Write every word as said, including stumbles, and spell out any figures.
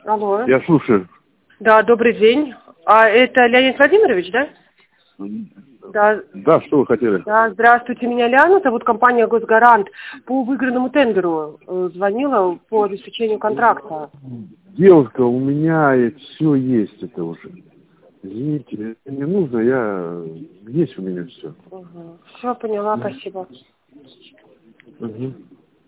Алло. Я слушаю. Да, добрый день. А это Леонид Владимирович, да? Да. Да, что вы хотели? Да, здравствуйте, меня Лиана, зовут компания «Госгарант». По выигранному тендеру э, звонила по обеспечению контракта. Девушка, у меня все есть это уже. Извините, не нужно, я... Есть у меня все. Угу. Все, поняла, спасибо. Угу.